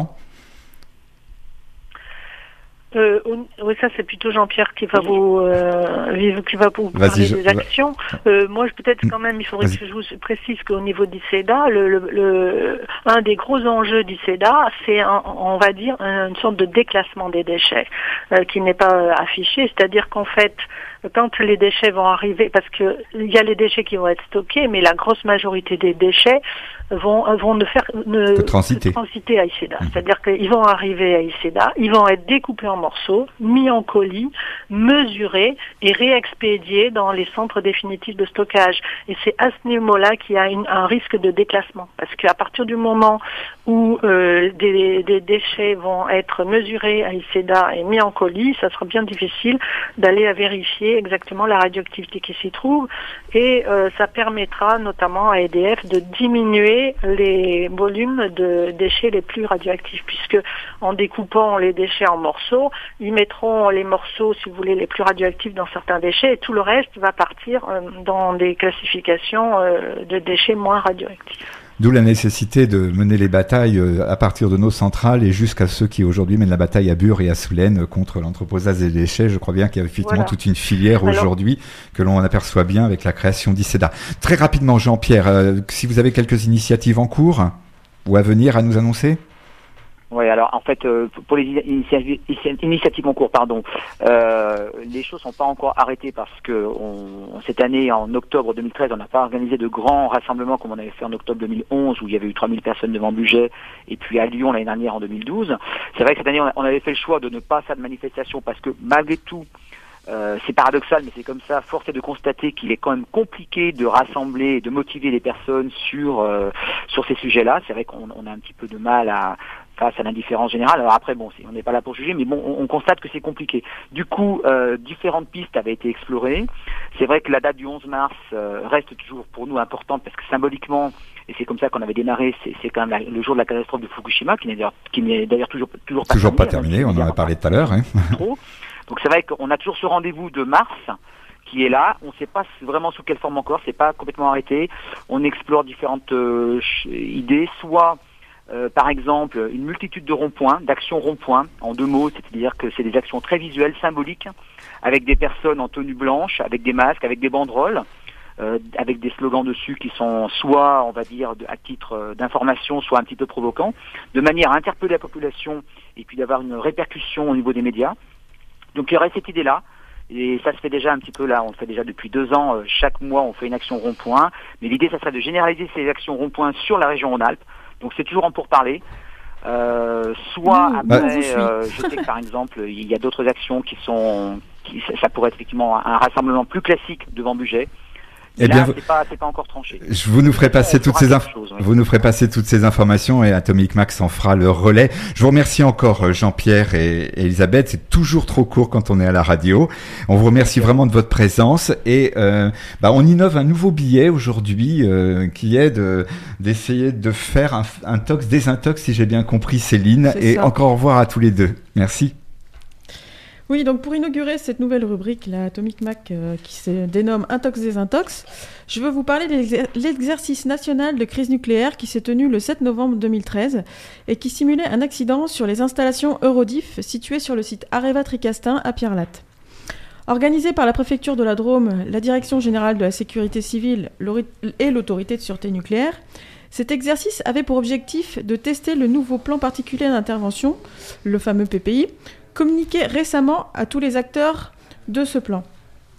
Euh, oui, ça c'est plutôt Jean-Pierre qui va vous euh, qui va vous parler des actions. Euh, moi, peut-être quand même, il faudrait Vas-y. que je vous précise qu'au niveau d'ICEDA, le, le, le, un des gros enjeux d'ICEDA, c'est, un, on va dire, une sorte de déclassement des déchets euh, qui n'est pas affiché. C'est-à-dire qu'en fait, quand les déchets vont arriver, parce que il y a les déchets qui vont être stockés, mais la grosse majorité des déchets vont vont ne faire ne transiter. transiter à ICEDA. Mmh. C'est-à-dire qu'ils vont arriver à ICEDA, ils vont être découpés en morceaux, mis en colis, mesurés et réexpédiés dans les centres définitifs de stockage. Et c'est à ce niveau-là qu'il y a une, un risque de déclassement, parce qu'à partir du moment où euh, des, des déchets vont être mesurés à ICEDA et mis en colis, ça sera bien difficile d'aller à vérifier exactement la radioactivité qui s'y trouve, et euh, ça permettra notamment à E D F de diminuer les volumes de déchets les plus radioactifs, puisque en découpant les déchets en morceaux, ils mettront les morceaux, si vous voulez, les plus radioactifs dans certains déchets, et tout le reste va partir euh, dans des classifications euh, de déchets moins radioactifs. D'où la nécessité de mener les batailles à partir de nos centrales et jusqu'à ceux qui aujourd'hui mènent la bataille à Bure et à Soulaine contre l'entreposage des déchets. Je crois bien qu'il y a effectivement voilà. toute une filière Alors, aujourd'hui que l'on aperçoit bien avec la création d'ICEDA. Très rapidement, Jean-Pierre, euh, si vous avez quelques initiatives en cours ou à venir à nous annoncer ? Oui, alors en fait, euh, pour les initiatives, initiatives en cours, pardon, euh, les choses sont pas encore arrêtées parce que on, cette année, en octobre deux mille treize, on n'a pas organisé de grands rassemblements comme on avait fait en octobre deux mille onze, où il y avait eu trois mille personnes devant budget, et puis à Lyon l'année dernière en deux mille douze. C'est vrai que cette année, on avait fait le choix de ne pas faire de manifestation parce que malgré tout, Euh, c'est paradoxal, mais c'est comme ça. Force est de constater qu'il est quand même compliqué de rassembler et de motiver les personnes sur euh, sur ces sujets-là. C'est vrai qu'on on a un petit peu de mal à face à l'indifférence générale. Alors après, bon, on n'est pas là pour juger, mais bon, on, on constate que c'est compliqué. Du coup, euh, différentes pistes avaient été explorées. C'est vrai que la date du onze mars euh, reste toujours pour nous importante parce que symboliquement, et c'est comme ça qu'on avait démarré, c'est, c'est quand même la, le jour de la catastrophe de Fukushima, qui n'est d'ailleurs, qui n'est d'ailleurs toujours toujours pas toujours terminé, pas terminé. On en a parlé tout à l'heure. Hein. Trop. Donc c'est vrai qu'on a toujours ce rendez-vous de mars qui est là. On ne sait pas vraiment sous quelle forme encore. C'est pas complètement arrêté. On explore différentes euh, idées, soit euh, par exemple une multitude de ronds-points, d'actions ronds-points en deux mots, c'est-à-dire que c'est des actions très visuelles, symboliques, avec des personnes en tenue blanche, avec des masques, avec des banderoles. Euh, avec des slogans dessus qui sont soit, on va dire, de, à titre euh, d'information, soit un petit peu provoquants, de manière à interpeller la population et puis d'avoir une répercussion au niveau des médias. Donc il y aurait cette idée-là, et ça se fait déjà un petit peu là, on le fait déjà depuis deux ans, euh, chaque mois on fait une action rond-point, mais l'idée ça serait de généraliser ces actions rond-point sur la région Rhône-Alpes, donc c'est toujours en pourparlers. Euh, soit mmh, après, bah, euh, je sais que par exemple il y a d'autres actions qui sont, qui, ça pourrait être effectivement un rassemblement plus classique devant budget, Eh là, bien, c'est pas, c'est pas encore tranché. Je vous nous ferez passer toutes ces inf... chose, oui. vous nous ferez passer toutes ces informations et Atomic Max en fera le relais. Je vous remercie encore Jean-Pierre et Elisabeth. C'est toujours trop court quand on est à la radio. On vous remercie vraiment de votre présence et euh, bah, on innove un nouveau billet aujourd'hui euh, qui est de d'essayer de faire un, un tox désintox si j'ai bien compris Céline. C'est Et ça. encore au revoir à tous les deux. Merci. Oui, donc pour inaugurer cette nouvelle rubrique, la Atomic Mac, euh, qui se dénomme Intox Désintox, je veux vous parler de l'exer- l'exercice national de crise nucléaire qui s'est tenu le sept novembre deux mille treize et qui simulait un accident sur les installations Eurodif situées sur le site Areva Tricastin à Pierrelatte. Organisé par la préfecture de la Drôme, la Direction générale de la sécurité civile l'ori- et l'autorité de sûreté nucléaire, cet exercice avait pour objectif de tester le nouveau plan particulier d'intervention, le fameux P P I, communiqué récemment à tous les acteurs de ce plan.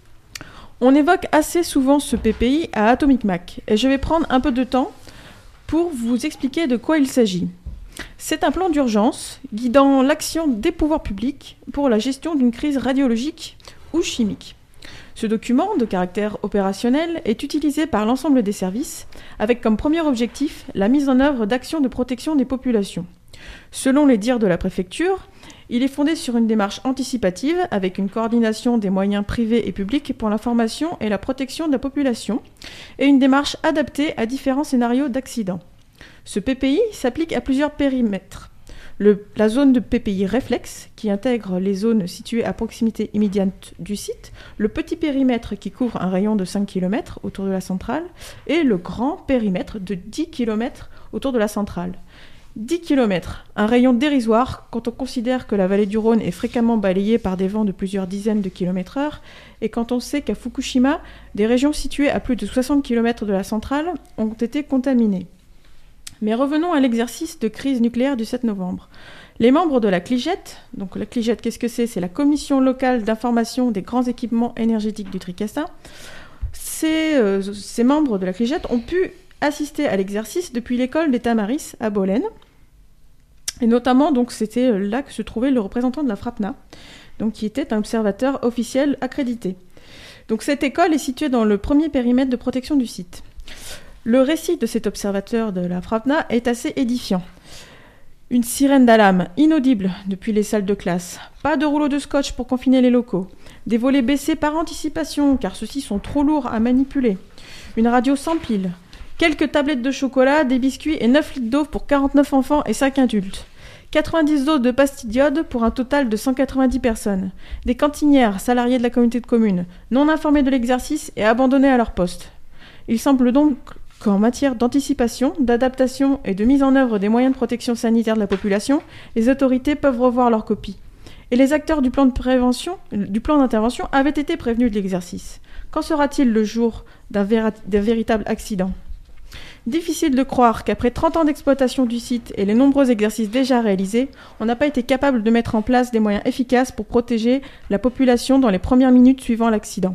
On évoque assez souvent ce P P I à Atomic Mac, et je vais prendre un peu de temps pour vous expliquer de quoi il s'agit. C'est un plan d'urgence guidant l'action des pouvoirs publics pour la gestion d'une crise radiologique ou chimique. Ce document, de caractère opérationnel, est utilisé par l'ensemble des services, avec comme premier objectif la mise en œuvre d'actions de protection des populations. Selon les dires de la préfecture, il est fondé sur une démarche anticipative avec une coordination des moyens privés et publics pour l'information et la protection de la population et une démarche adaptée à différents scénarios d'accident. Ce P P I s'applique à plusieurs périmètres. Le, la zone de P P I réflexe, qui intègre les zones situées à proximité immédiate du site, le petit périmètre qui couvre un rayon de cinq kilomètres autour de la centrale, et le grand périmètre de dix kilomètres autour de la centrale. dix kilomètres, un rayon dérisoire quand on considère que la vallée du Rhône est fréquemment balayée par des vents de plusieurs dizaines de kilomètres heure, et quand on sait qu'à Fukushima, des régions situées à plus de soixante kilomètres de la centrale ont été contaminées. Mais revenons à l'exercice de crise nucléaire du sept novembre. Les membres de la C L I G E T, donc la C L I G E T, qu'est-ce que c'est ? C'est la Commission locale d'information des grands équipements énergétiques du Tricastin. Ces, euh, ces membres de la C L I G E T ont pu assister à l'exercice depuis l'école des Tamaris à Bolène. Et notamment, donc, c'était là que se trouvait le représentant de la FRAPNA, donc, qui était un observateur officiel accrédité. Donc cette école est située dans le premier périmètre de protection du site. Le récit de cet observateur de la FRAPNA est assez édifiant. Une sirène d'alarme inaudible depuis les salles de classe. Pas de rouleau de scotch pour confiner les locaux. Des volets baissés par anticipation, car ceux-ci sont trop lourds à manipuler. Une radio sans pile. Quelques tablettes de chocolat, des biscuits et neuf litres d'eau pour quarante-neuf enfants et cinq adultes. quatre-vingt-dix doses de pastilles d'iode pour un total de cent quatre-vingt-dix personnes. Des cantinières, salariés de la communauté de communes, non informés de l'exercice et abandonnés à leur poste. Il semble donc qu'en matière d'anticipation, d'adaptation et de mise en œuvre des moyens de protection sanitaire de la population, les autorités peuvent revoir leur copie. Et les acteurs du plan de prévention, du plan d'intervention avaient été prévenus de l'exercice. Qu'en sera-t-il le jour d'un, véra- d'un véritable accident ? Difficile de croire qu'après trente ans d'exploitation du site et les nombreux exercices déjà réalisés, on n'a pas été capable de mettre en place des moyens efficaces pour protéger la population dans les premières minutes suivant l'accident.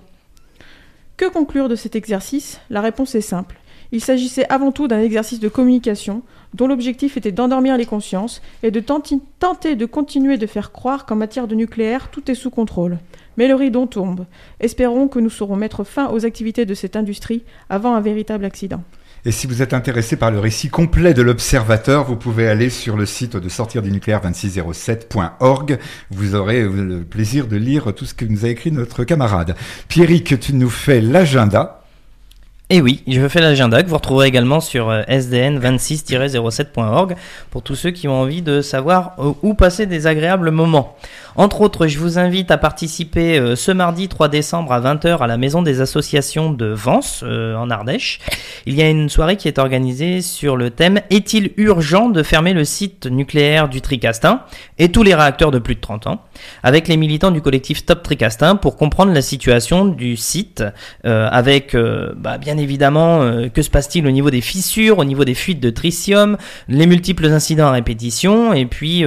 Que conclure de cet exercice ? La réponse est simple. Il s'agissait avant tout d'un exercice de communication dont l'objectif était d'endormir les consciences et de tenter, tenter de continuer de faire croire qu'en matière de nucléaire, tout est sous contrôle. Mais le rideau tombe. Espérons que nous saurons mettre fin aux activités de cette industrie avant un véritable accident. Et si vous êtes intéressé par le récit complet de l'observateur, vous pouvez aller sur le site de sortir du nucléaire vingt-six zéro sept point org. Vous aurez le plaisir de lire tout ce que nous a écrit notre camarade. Pierrick, tu nous fais l'agenda. Et oui, je fais l'agenda que vous retrouverez également sur S D N vingt-six zéro sept point org pour tous ceux qui ont envie de savoir où passer des agréables moments. Entre autres, je vous invite à participer ce mardi trois décembre à vingt heures à la Maison des Associations de Vence, euh, en Ardèche. Il y a une soirée qui est organisée sur le thème « Est-il urgent de fermer le site nucléaire du Tricastin et tous les réacteurs de plus de trente ans ?» avec les militants du collectif Stop Tricastin pour comprendre la situation du site euh, avec, euh, bah, bien évidemment, euh, que se passe-t-il au niveau des fissures, au niveau des fuites de tritium, les multiples incidents à répétition et puis... Euh,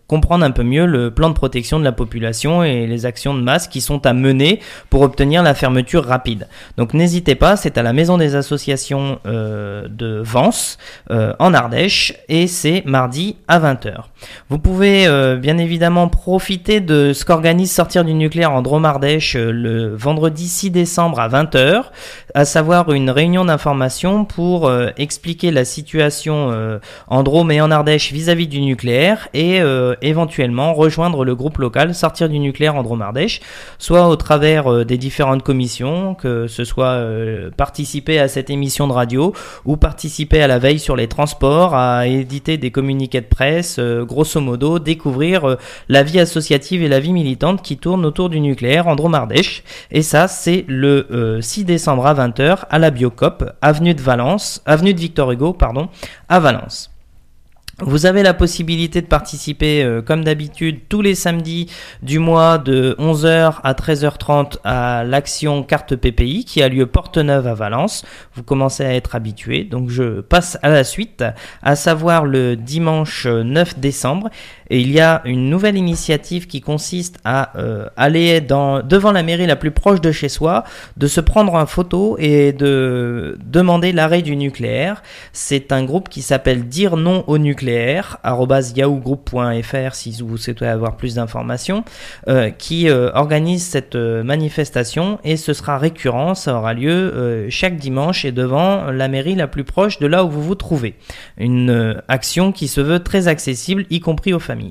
comprendre un peu mieux le plan de protection de la population et les actions de masse qui sont à mener pour obtenir la fermeture rapide. Donc n'hésitez pas, c'est à la Maison des Associations euh, de Vence, euh, en Ardèche, et c'est mardi à vingt heures. Vous pouvez euh, bien évidemment profiter de ce qu'organise Sortir du nucléaire en Drôme-Ardèche euh, le vendredi six décembre à vingt heures, à savoir une réunion d'information pour euh, expliquer la situation euh, en Drôme et en Ardèche vis-à-vis du nucléaire et euh, éventuellement rejoindre le groupe local Sortir du nucléaire en Drôme-Ardèche, soit au travers euh, des différentes commissions, que ce soit euh, participer à cette émission de radio ou participer à la veille sur les transports, à éditer des communiqués de presse, euh, grosso modo découvrir euh, la vie associative et la vie militante qui tourne autour du nucléaire en Drôme-Ardèche. Et ça, c'est le euh, six décembre à vingt heures à la Biocop, avenue de Valence, avenue de Victor Hugo, pardon, à Valence. Vous avez la possibilité de participer, euh, comme d'habitude, tous les samedis du mois de onze heures à treize heures trente à l'action Carte P P I qui a lieu Porte-Neuve à Valence. Vous commencez à être habitués, donc je passe à la suite, à savoir le dimanche neuf décembre. Et il y a une nouvelle initiative qui consiste à euh, aller dans, devant la mairie la plus proche de chez soi, de se prendre en photo et de demander l'arrêt du nucléaire. C'est un groupe qui s'appelle Dire non au nucléaire, arobase yahoo group point f r si vous souhaitez avoir plus d'informations, euh, qui euh, organise cette euh, manifestation et ce sera récurrent, ça aura lieu euh, chaque dimanche et devant la mairie la plus proche de là où vous vous trouvez. Une euh, action qui se veut très accessible, y compris aux familles.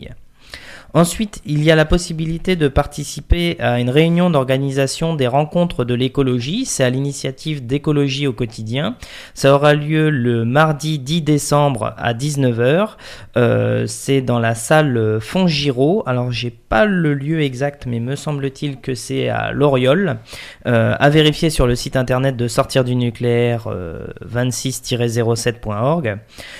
Ensuite, il y a la possibilité de participer à une réunion d'organisation des rencontres de l'écologie. C'est à l'initiative d'Écologie au quotidien. Ça aura lieu le mardi dix décembre à dix-neuf heures. Euh, c'est dans la salle Font-Giraud. Alors, j'ai pas le lieu exact, mais me semble-t-il que c'est à Loriol. Euh, à vérifier sur le site internet de Sortir du nucléaire euh, vingt-six tiret zéro sept point org.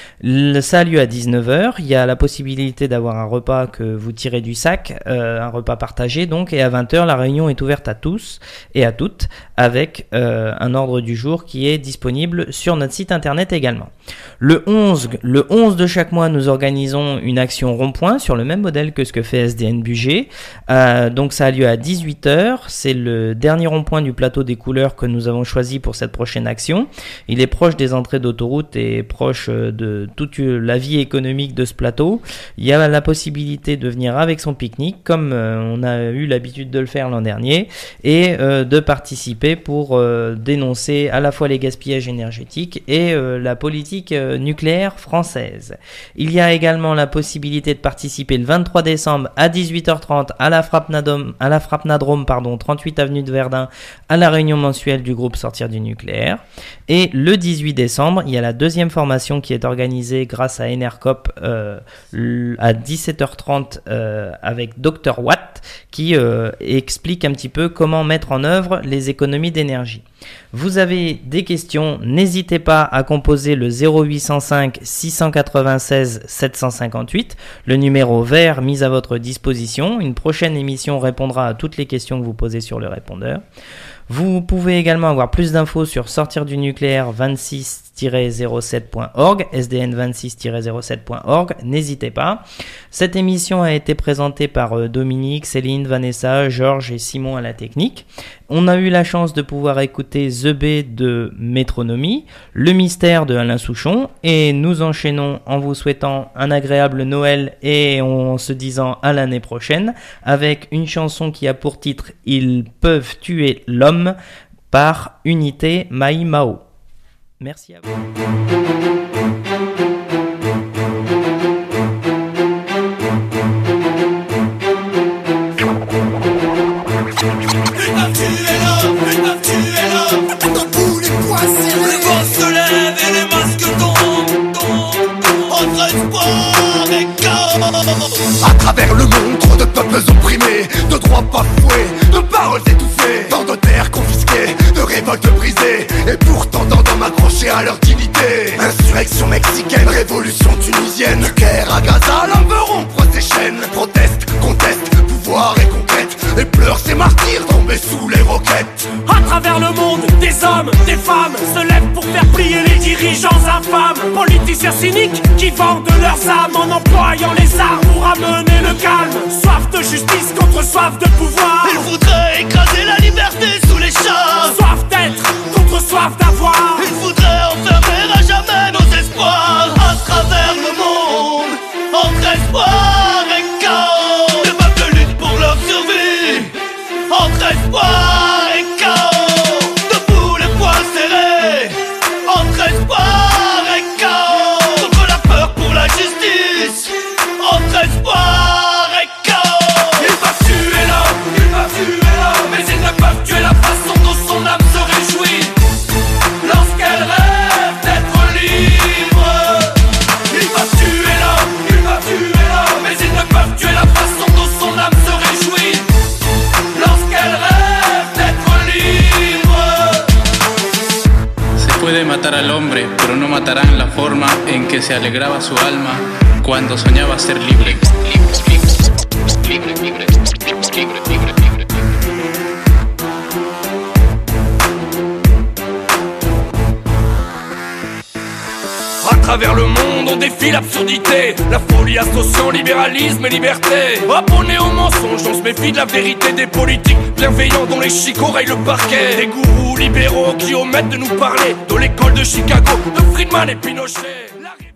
Le, ça a lieu à dix-neuf heures. Il y a la possibilité d'avoir un repas que vous tirez du sac, euh, un repas partagé donc, et à vingt heures, la réunion est ouverte à tous et à toutes avec euh, un ordre du jour qui est disponible sur notre site internet également. Le onze, le onze de chaque mois, nous organisons une action rond-point sur le même modèle que ce que fait S D N Budget. Euh, donc ça a lieu à dix-huit heures. C'est le dernier rond-point du plateau des couleurs que nous avons choisi pour cette prochaine action. Il est proche des entrées d'autoroute et proche de toute la vie économique de ce plateau. Il y a la possibilité de venir avec son pique-nique comme euh, on a eu l'habitude de le faire l'an dernier et euh, de participer pour euh, dénoncer à la fois les gaspillages énergétiques et euh, la politique euh, nucléaire française. Il y a également la possibilité de participer le vingt-trois décembre à dix-huit heures trente à la Frappnadrome, à la Frappnadrome pardon, trente-huit avenue de Verdun à la réunion mensuelle du groupe Sortir du nucléaire. Et le dix-huit décembre, il y a la deuxième formation qui est organisée grâce à Enercop euh, à dix-sept heures trente euh, avec docteur Watt qui euh, explique un petit peu comment mettre en œuvre les économies d'énergie. Vous avez des questions, n'hésitez pas à composer le zéro huit cent cinq six cent quatre-vingt-seize sept cent cinquante-huit, le numéro vert mis à votre disposition. Une prochaine émission répondra à toutes les questions que vous posez sur le répondeur. Vous pouvez également avoir plus d'infos sur sortir du nucléaire vingt-six tiret zéro sept point org, S D N vingt-six tiret zéro sept point org, n'hésitez pas. Cette émission a été présentée par Dominique, Céline, Vanessa, Georges et Simon à la technique. On a eu la chance de pouvoir écouter The B de Métronomie, Le Mystère de Alain Souchon, et nous enchaînons en vous souhaitant un agréable Noël et en se disant à l'année prochaine avec une chanson qui a pour titre « Ils peuvent tuer l'homme » par Unité Mai Mao. Merci à vous. À travers le monde, trop de peuples opprimés, de droits bafoués, de paroles étouffées, tant de terres confisquées, de révoltes brisées, et pourtant tendant m'accrocher à leur dignité. Insurrection mexicaine, révolution tunisienne, du Caire à Gaza, l'homme veut rompre ses chaînes. Proteste, conteste, pouvoir et conquête, et pleure ces martyrs tombés sous les roquettes. À travers le monde, des hommes, des femmes se lèvent pour faire plier les dirigeants infâmes. femmes, politiciens cyniques qui vendent leurs âmes en employant les armes pour amener le calme. Soif de justice contre soif de pouvoir. Ils voudraient écraser la liberté sous les chars. Soif d'être contre soif d'avoir. Ils voudraient enfermer à jamais nos espoirs. À travers le monde, entre espoir et chaos. Des peuples de lutte pour leur survie. Entre espoir et chaos. Debout les poings serrés. Entre espoir et chaos. Contre la peur pour la justice. Entre espoir et chaos. Ils peuvent tuer l'homme, ils peuvent tuer l'homme, mais ils ne peuvent tuer la façon dont son âme se réjouit lorsqu'elle rêve d'être libre. Ils peuvent tuer l'homme, ils peuvent tuer l'homme, mais ils ne peuvent tuer la façon dont son âme se réjouit lorsqu'elle rêve d'être libre. Se puede matar al hombre, pero no matarán la forma en que se alegraba su alma cuando soñaba ser libre. Libre, libre, libre, libre, libre, libre, libre. À travers le monde, on défie l'absurdité, la folie associant libéralisme et liberté. Abonné au mensonge, on se méfie de la vérité des politiques bienveillants dont les chicots rayent le parquet. Des gourous libéraux qui omettent de nous parler de l'école de Chicago, de Friedman et Pinochet.